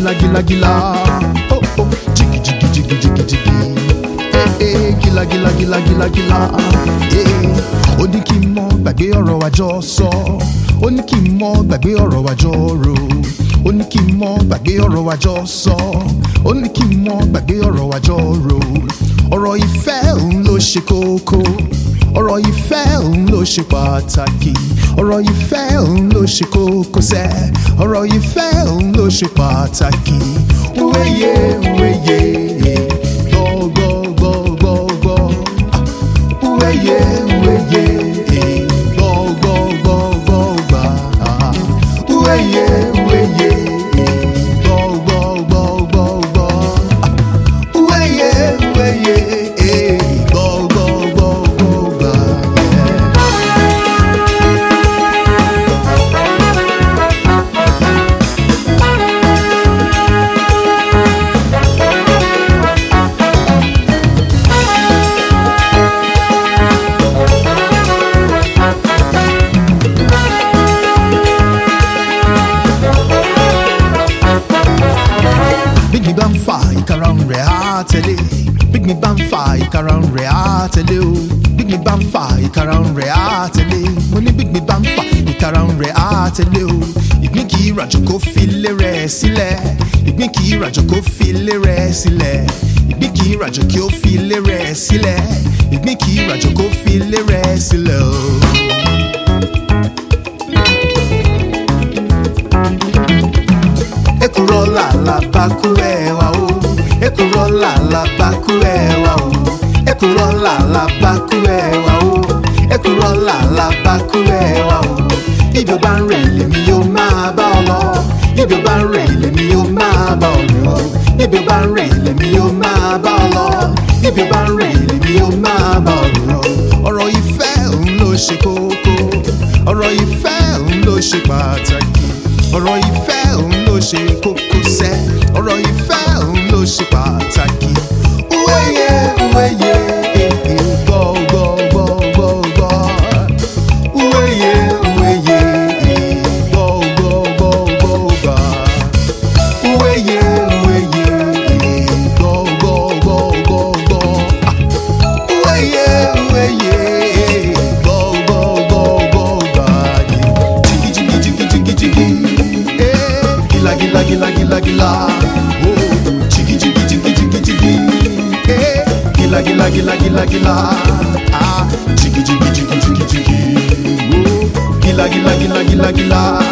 gila. Oh oh, jiggy jiggy jiggy jiggy jiggy. Gila. Ó ní kí n mọ́ gbàgbé ọ̀rọ̀ wa jọ sọ. Ó ní kí n mọ́ gbàgbé ọ̀rọ̀ wa jọ rò. Ó ní kí n mọ́ gbàgbé ọ̀rọ̀ wa jọ sọ. Ó ní kí n mọ́ gbàgbé ọ̀rọ̀ wa jọ rò. Ọ̀rọ̀ ìfẹ́ òun ló ṣe kókó. Ọ̀rọ̀ ìfẹ́ òun ló ṣe pàtàkì. Ọ̀rọ̀ ìfẹ́ òun ló ṣe kókó sẹ́. Ọ̀rọ̀ ìfẹ́ òun ló ṣe pàtàkì. Wéyé wéyé gbọ́. Wéyé wéyé gbọ́ gbà. Wéyé wéyé gbọ́. Wéyé wéyé Big bang fa ìkarahun rẹ̀ á tẹ̀lé. Big me bang fa ìkarahun rẹ̀ á tẹ̀lé o. Big me bang fa ìkarahun rẹ̀ á tẹ̀lé. Mo ní big me bang fa ìkarahun rẹ̀ á tẹ̀lé o. Ìgbín kì í ràjò kó fi ilé rẹ̀ sílẹ̀. Ìgbín kì í ràjò kó fi ilé rẹ̀ sílẹ̀. Ìgbín kì í ràjò kí ó fi ilé rẹ̀ sílẹ̀. Ìgbín kì í ràjò kó fi ilé rẹ̀ sílẹ̀ o. Ekuro la baku ẹwà o. Ekuro la baku ẹwà o. Ekuro la baku ẹwà o. Ekuro la baku ẹwà o. Ibi o bá ń rẹ̀ lèmi yóò máa bá ọ lọ. Ibi o bá ń rẹ̀ lèmi yóò máa bá ọ lọ. Ibi o bá ń rẹ̀ lèmi yóò máa bá ọ lọ. Ibi o bá ń rẹ̀ lèmi yóò máa bá ọ lọ. Ọ̀rọ̀ ìfẹ́ òun ló ṣe kókó. Ọ̀rọ̀ ìfẹ́ òun ló ṣe pàtàkì. Ọ̀rọ̀ ìfẹ́ òun ló ṣe kókó sẹ́. Ọ̀rọ̀ ìfẹ́ òun ló ṣe pàtàkì. Wéyé wéyé gbọ́. Wéyé wéyé gbọ́. Wéyé wéyé gbọ́. Wéyé wéyé gbọ́. Jiggy. Gila. Oh, jiggy. Gila. Ah, jiggy. Oh, gila.